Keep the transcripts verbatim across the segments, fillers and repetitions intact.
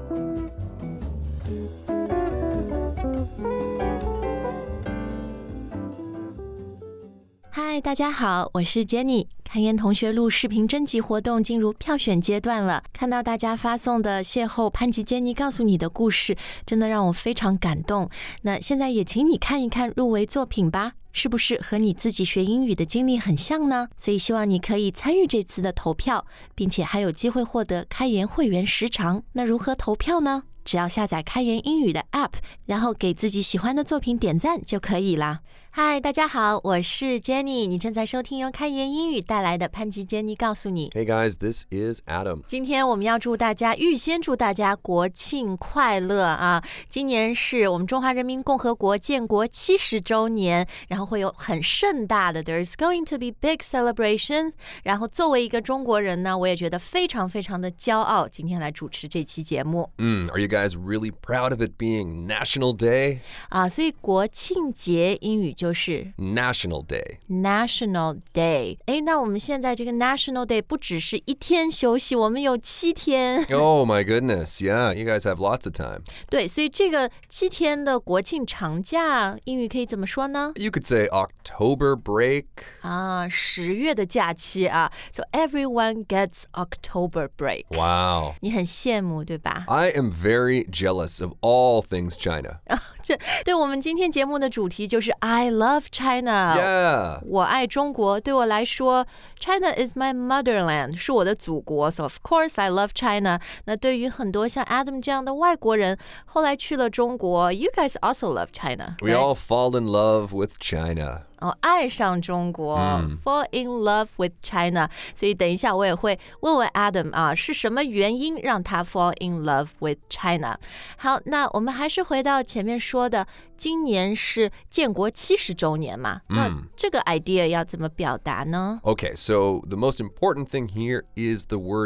嗨，大家好，我是 Jenny。开言同学录视频征集活动进入票选阶段了，看到大家发送的邂逅潘吉 Jenny 告诉你的故事，真的让我非常感动。那现在也请你看一看入围作品吧，是不是和你自己学英语的经历很像呢？所以希望你可以参与这次的投票，并且还有机会获得开言会员时长。那如何投票呢？只要下载开言英语的 App， 然后给自己喜欢的作品点赞就可以啦。嗨，大家好，我是 Jenny， 你正在收听由开言英语带来的潘吉 Jenny 告诉你。 Hey guys, this is Adam. 今天我们要祝大家，预先祝大家国庆快乐啊！今年是我们中华人民共和国建国七十周年，然后会有很盛大的 There's going to be big celebration。然后作为一个中国人呢，我也觉得非常非常的骄傲，今天来主持这期节目。 Mm, are you guys really proud of it being National Day? 啊，所以国庆节英语就是 National Day. National Day。哎，那我们现在这个 National Day 不只是一天休息，我们有七天。 Oh my goodness, yeah, you guys have lots of time. 对，所以这个七天的国庆长假，英语可以怎么说呢？ You could say October break. 啊，十月的假期啊 ，So everyone gets October break. Wow. 你很羡慕，对吧？ I am very jealous of all things China. 这对我们今天节目的主题就是 I love China. Yeah. 我爱中国。对我来说 China is my motherland， 是我的祖国。So of course I love China. 那对于很多像 Adam 这样的外国人，后来去了中國 You guys also love China. We right? all fall in love with China. 哦，爱上中国、嗯、fall in love with China。 所以等一下我也会问问 Adam 啊，是什么原因让他 fall in love with China。 好，那我们还是回到前面说的，今年是建国七十周年嘛、嗯、那这个 idea 要怎么表达呢？ Okay, so the most important thing here is the word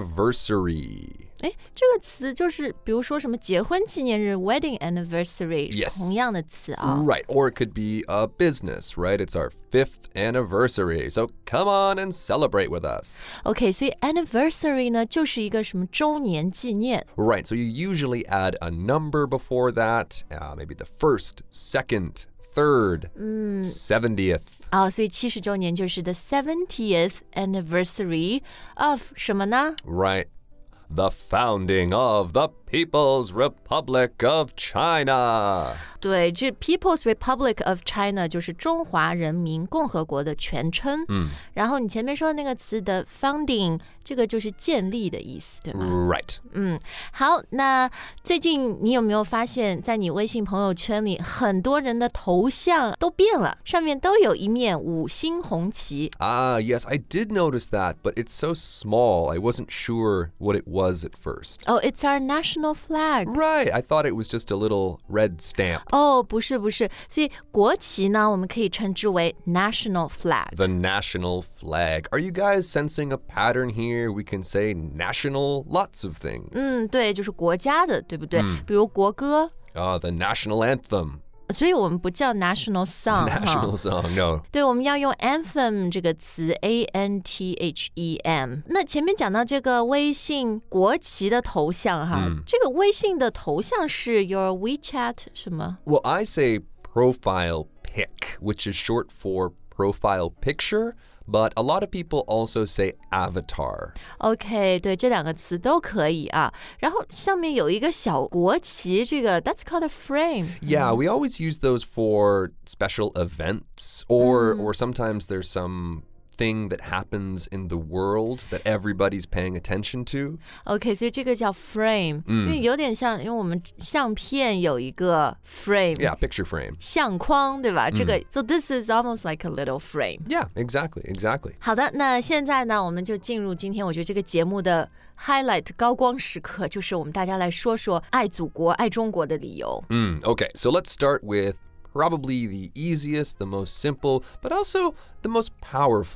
anniversary. 哎，这个词就是比如说什么结婚纪念日 wedding anniversary、yes. 同样的词啊、哦、 Right, or it could be a business, right? It's our fifth anniversary, so come on and celebrate with us. OK, 所以 anniversary 呢就是一个什么周年纪念。 Right, so you usually add a number before that, uh, maybe the first, second, third, mm. seventieth. 哦，所以七十周年就是 the seventieth anniversary of 什么呢？ Right.The founding of the People's Republic of China. 对，这 People's Republic of China 就是中华人民共和国的全称。嗯，然后你前面说的那个词的 founding， 这个就是建立的意思，对吗？ Right. 嗯，好，那最近你有没有发现，在你微信朋友圈里，很多人的头像都变了，上面都有一面五星红旗。 Ah, yes, I did notice that, but it's so small, I wasn't sure what it was at first. Oh, it's our national flag. Right, I thought it was just a little red stamp. 哦，不是不是，所以国旗呢，我们可以称之为 national flag. The national flag. Are you guys sensing a pattern here? We can say national lots of things. 嗯，对，就是国家的，对不对？嗯、比如国歌。 Uh, the national anthem. 所以我们不叫 national song. National song, no. 对，我们要用 anthem 这个词 A N T H E M。 那前面讲到这个微信国旗的头像哈、嗯、这个微信的头像是 your WeChat 什么？ Well, I say profile pic, which is short for profile picture.But a lot of people also say avatar. OK, 对，这两个词都可以啊。然后上面有一个小国旗，这个 that's called a frame. Yeah, we always use those for special events, or or sometimes there's some thing that happens in the world that everybody's paying attention to. OK, 所以这个叫 frame，、嗯、因为有点像，因为我们相片有一个 frame. Yeah, picture frame. 相框，对吧？ 嗯、 这个 so this is almost like a little frame. Yeah, exactly, exactly. 好的，那现在呢，我们就进入今天我觉得这个节目的 highlight 高光时刻，就是我们大家来说说爱祖国、爱中国的理由。 Mm, okay, so let's start with probably the easiest, the most simple, but also the most powerful.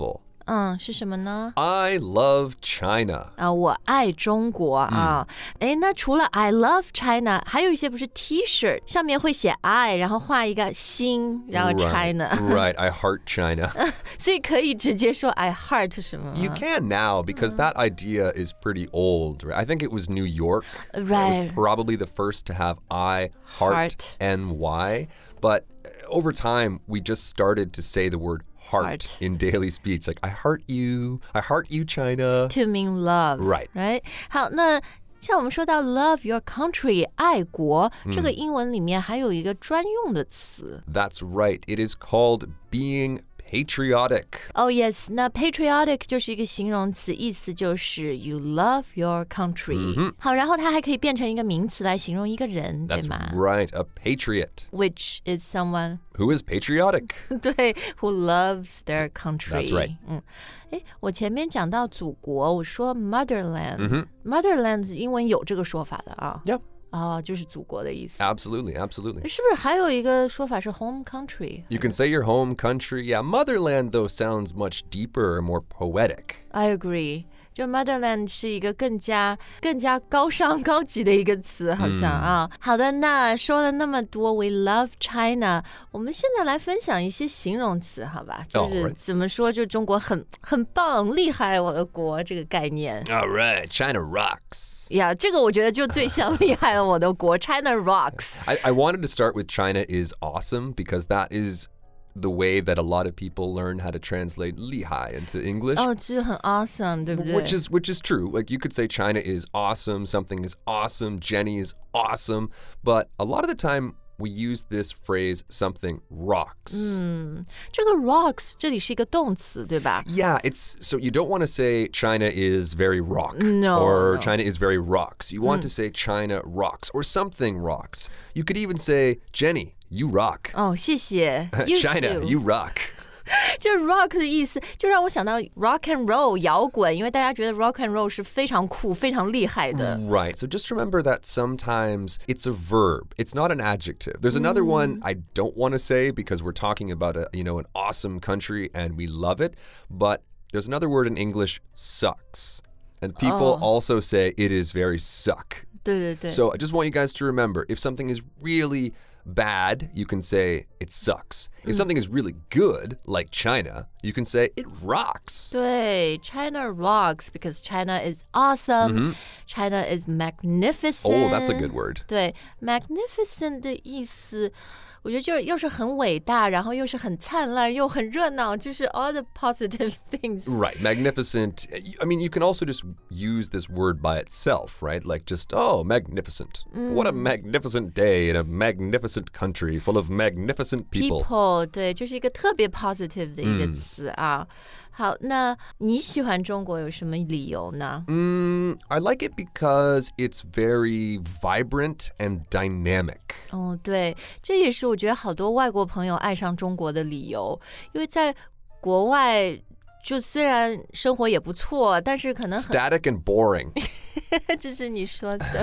嗯，是什么呢？ I love China. 啊，我爱中国啊。哎、嗯，那除了 I love China， 还有一些不是 T-shirt 上面会写 I， 然后画一个心，然后 China。 Right, right. I heart China. 所以可以直接说 I heart 什么吗？ You can now because that idea is pretty old. Right? I think it was New York. Right. It was probably the first to have I heart, Heart. N Y. But over time, we just started to say the word heart, Heart. in daily speech. Like, I heart you. I heart you, China. To mean love. Right. Right. 好，那像我们说到 love your country 爱国、嗯、这个英文里面还有一个专用的词。 That's right. It is called being patriotic. Oh yes, 那 patriotic 就是一个形容词，意思就是 you love your country、嗯、好，然后它还可以变成一个名词来形容一个人， That's 对吗？ right, a patriot. Which is someone who is patriotic. 对 who loves their country. That's right. 嗯，诶，我前面讲到祖国，我说 motherland、嗯、motherland 英文有这个说法的啊。 Yeah. 哦，就是祖国的意思。 Absolutely, absolutely. 是不是还有一个说法是 home country? You can say your home country. Yeah, motherland, though, sounds much deeper and more poetic. I agree. 就 motherland 是一个更加更加高尚高级的一个词，好像、嗯、啊。好的，那说了那么多 We love China， 我们现在来分享一些形容词，好吧？就是怎么说，就中国很很棒、厉害，我的国这个概念。 All right, China rocks. 呀、yeah, 这个我觉得就最像厉害了，我的国 China rocks. I, I wanted to start with China is awesome because that is the way that a lot of people learn how to translate 厉害 into English. 哦，这很 awesome, 对不对？ Which is which is true. Like you could say China is awesome, something is awesome, Jenny is awesome, but a lot of the time we use this phrase something rocks. 嗯，这个 rocks 这里是一个动词，对吧？ Yeah, it's so you don't want to say China is very rock no, or no. China is very rocks. You want、嗯、to say China rocks or something rocks. You could even say Jenny, you rock. 哦，谢谢。You China, too. you rock. 就 rock 的意思就让我想到 rock and roll 摇滚，因为大家觉得 rock and roll 是非常酷非常厉害的。 Right, so just remember that sometimes it's a verb, it's not an adjective. There's another one I don't want to say because we're talking about a, you know, an awesome country and we love it, but there's another word in English, sucks. And people oh. also say it is very suck. 对对对。 So I just want you guys to remember, if something is really bad, you can say it sucks. If something is really good, like China, you can say it rocks. 对 China rocks because China is awesome. China is magnificent. Oh, that's a good word. 对 magnificent 的意思我觉得就又是很伟大，然后又是很灿烂，又很热闹，就是 all the positive things. Right, magnificent. I mean, you can also just use this word by itself, right? Like just, oh, magnificent. Mm. What a magnificent day in a magnificent country full of magnificent people. People, 对，就是一个特别 positive 的一个词啊。嗯好，那你喜欢中国有什么理由呢？ Mm, I like it because it's very vibrant and dynamic. 哦，对，这也是我觉得好多外国朋友爱上中国的理由，因为在国外就虽然生活也不错，但是可能很 static and boring. 这是你说的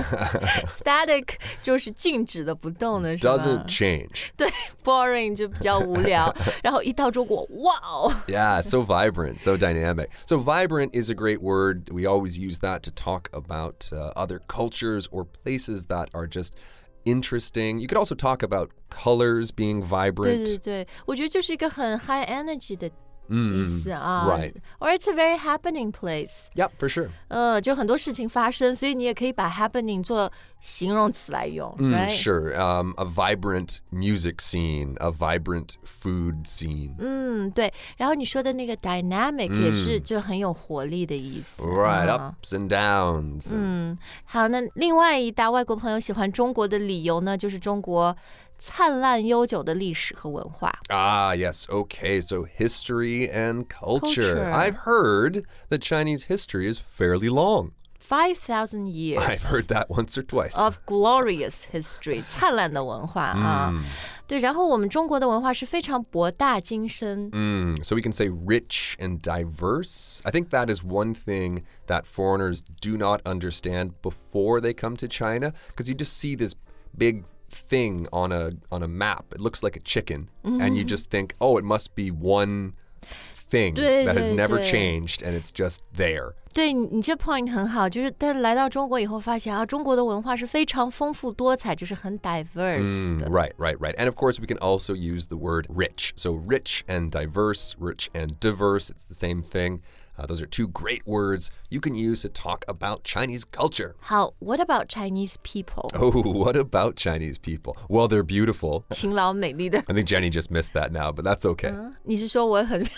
static 就是静止的不动的是吧 Doesn't change. 对 boring 就比较无聊然后一到中国 wow Yeah, so vibrant, so dynamic. So vibrant is a great word. We always use that to talk about uh, other cultures or places that are just interesting. You could also talk about colors being vibrant. 对对对我觉得就是一个很 high energy 的 Mm, 意思啊 right. Or it's a very happening place. Yep, for sure. 呃，就很多事情发生，所以你也可以把 happening 做形容词来用 Mm, right? Sure. Um, a vibrant music scene, a vibrant food scene. 嗯，对。然后你说的那个 dynamic 也是就很有活力的意思。 Right, 啊 ups and downs. 嗯，好，那另外一大外国朋友喜欢中国的理由呢，就是中国灿烂悠久的历史和文化。 Ah, yes. Okay, so history and culture. Culture. I've heard that Chinese history is fairly long. Five thousand years. I've heard that once or twice. Of glorious history. 灿烂的文化啊。 Mm. 对，然后我们中国的文化是非常博大精深。 Mm, so we can say rich and diverse. I think that is one thing that foreigners do not understand before they come to China, because you just see this big thing on a on a map. It looks like a chicken, mm-hmm. and you just think, oh, it must be one thing 对 that has 对 never 对 changed and it's just there. 对你这 point 很好，就是但来到中国以后发现啊，中国的文化是非常丰富多彩，就是很 diverse 的。 Mm, right, right, right. And of course, we can also use the word rich. So rich and diverse, rich and diverse, it's the same thing. Uh, those are two great words you can use to talk about Chinese culture. 好 ，What about Chinese people？ Oh, what about Chinese people? Well, they're beautiful. 勤劳美丽的。 I think Jenny just missed that now, but that's okay. 你是说我很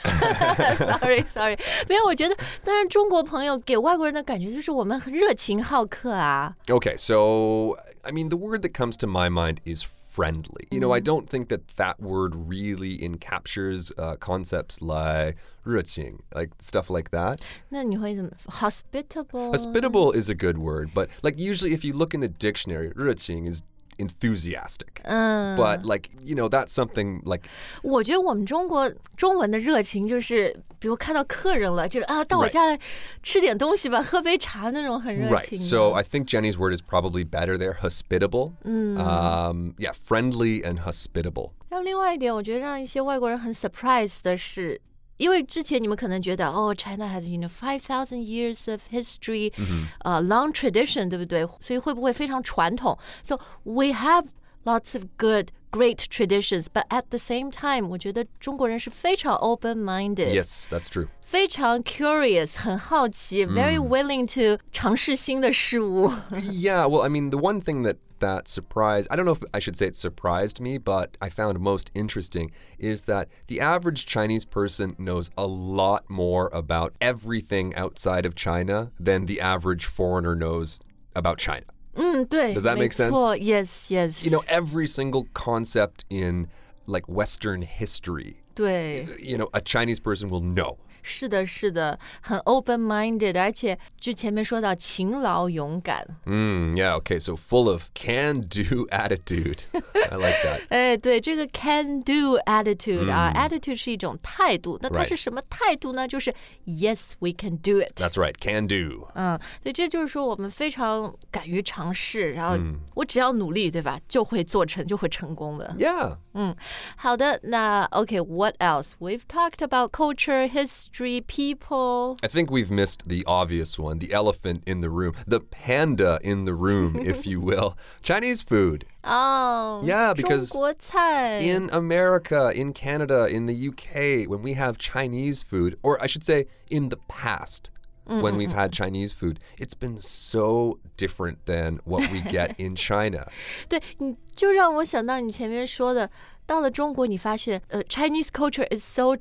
sorry sorry 没有，我觉得当然中国朋友给外国人的感觉就是我们很热情好客啊。 Okay, so, I mean, the word that comes to my mind is friendly. You know, I don't think that that word really encaptures uh, concepts like 热情, like stuff like that. 那你会怎么 hospitable? Hospitable is a good word, but like usually if you look in the dictionary, 热情 is enthusiastic. But like, you know, that's something like 我觉得我们中国中文的热情就是，比如看到客人了，就是啊，到我家来吃点东西吧，喝杯茶那种很热情 Right. 的。 So I think Jenny's word is probably better there. Hospitable. Um, yeah, friendly and hospitable. 然后另外一点，我觉得让一些外国人很 surprise 的是，因为之前你们可能觉得哦 ，China has you know five thousand years of history, 呃、uh, long tradition， 对不对？所以会不会非常传统 ？So we have lots of good, great traditions, but at the same time， 我觉得中国人是非常 open-minded。 Yes, that's true. 非常 curious， 很好奇、mm. very willing to 尝试新的事物。 Yeah, well, I mean, the one thing that that surprised, I don't know if I should say it surprised me, but I found most interesting is that the average Chinese person knows a lot more about everything outside of China than the average foreigner knows about China. 嗯，对 Does that make sense? 没错 Yes, yes. You know, every single concept in like Western history, 对 you know, a Chinese person will know. 是的，是的，很 open-minded， 而且就前面说到勤劳勇敢。 Mm, yeah, okay, so full of can-do attitude. I like that. 哎，对，这个 can-do attitude、嗯、啊 ，attitude 是一种态度，那它 Right. 是什么态度呢？就是 yes, we can do it. That's right, can do. 嗯，对，这就是说我们非常敢于尝试，然后我只要努力，对吧？就会做成，就会成功的。 Yeah. 嗯，好的，那 OK，what else? We've talked about culture, history, people. I think we've missed the obvious one, the elephant in the room, the panda in the room, if you will. Chinese food. 哦、 Yeah, because 中国菜 in America, in Canada, in the U K, when we have Chinese food, or I should say in the past, when we've had Chinese food, it's been so different than what we get in China. 对，你就让我想到你前面说的，到了中国，你发现呃 ，Chinese culture is so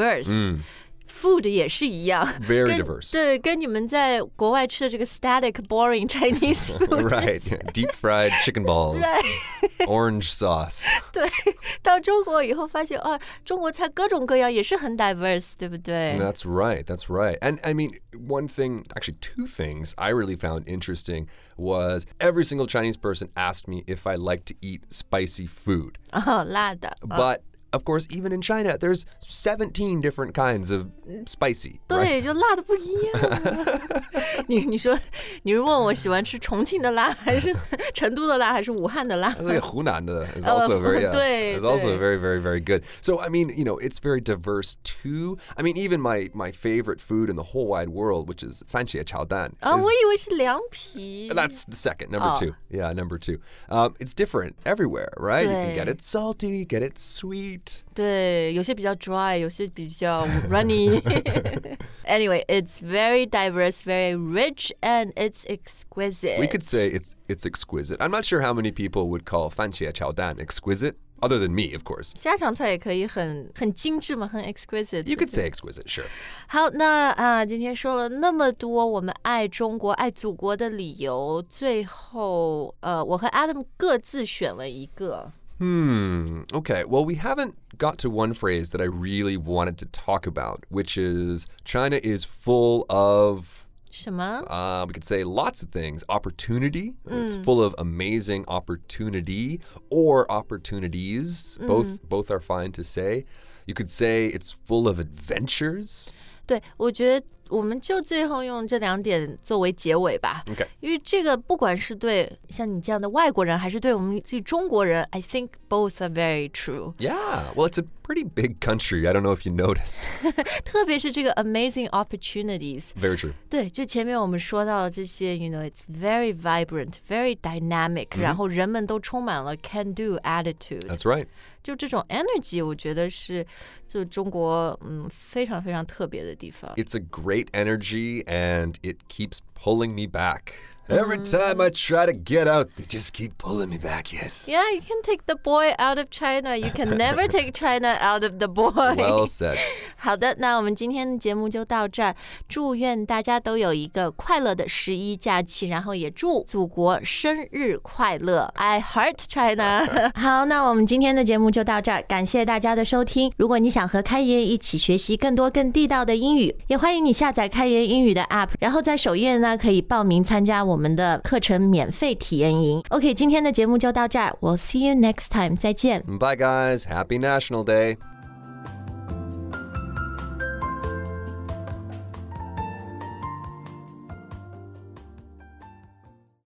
diverse、food 也是一样 Very 跟 diverse. 对，跟你们在国外吃的这个 static boring Chinese food Right. Deep fried chicken balls, orange sauce. 对，到中国以后发现啊，中国菜各种各样，也是很 diverse， 对不对？ That's right. That's right. And I mean, one thing, actually two things I really found interesting was every single Chinese person asked me if I like to eat spicy food. 哦，辣的。 But of course, even in China, there's seventeen different kinds of spicy. 对，就辣的不一样。你你说，你是问我喜欢吃重庆的辣，还是成都的辣，还是武汉的辣？ I think Hunan is also very, uh, 对， is also 对。 very, very, very good. So I mean, you know, it's very diverse too. I mean, even my my favorite food in the whole wide world, which is 番茄炒蛋, 啊， is- 我以为是凉皮。 that's the second, number Oh. two. Yeah, number two. Um, it's different everywhere, right? You can get 对。 it salty, get it sweet. 对，有些比较 dry， 有些比较 runny。Anyway, it's very diverse, very rich, and it's exquisite. We could say it's it's exquisite. I'm not sure how many people would call 番茄炒蛋 exquisite, other than me, of course. 家常菜也可以很很精致嘛，很 exquisite。 You could say exquisite, sure. 好，那啊，今天说了那么多我们爱中国、爱祖国的理由，最后呃，我和 Adam 各自选了一个。 Hmm. Okay. Well, we haven't got to one phrase that I really wanted to talk about, which is China is full of, 什么？ uh, we could say lots of things. Opportunity. It's full of amazing opportunity or opportunities. Both both are fine to say. You could say it's full of adventures. 对，我觉得我们就最后用这两点作为结尾吧。 Okay. 因为这个不管是对像你这样的外国人，还是对我们自己中国人 I think both are very true. Yeah, well, it's a pretty big country. I don't know if you noticed. 特别是这个 amazing opportunities. Very true. 对，就前面我们说到的这些 you know, it's very vibrant, very dynamic, 然后人们都充满了 can do attitude. That's right. 就这种 energy 我觉得是就中国嗯非常非常特别的地方。 It's a great energy and it keeps pulling me back. Every time I try to get out, they just keep pulling me back in. Yeah, you can take the boy out of China. You can never take China out of the boy. Well said. 好的，那我们今天的节目就到这儿。祝愿大家都有一个快乐的十一假期，然后也祝祖国生日快乐。I heart China. 好，那我们今天的节目就到这儿，感谢大家的收听。如果你想和开言一起学习更多更地道的英语，也欢迎你下载开言英语的 App， 然后在首页呢可以报名参加我们的课程免费体验营。OK， 今天的节目就到这儿， We'll see you next time， 再见。 Bye, guys. Happy National Day.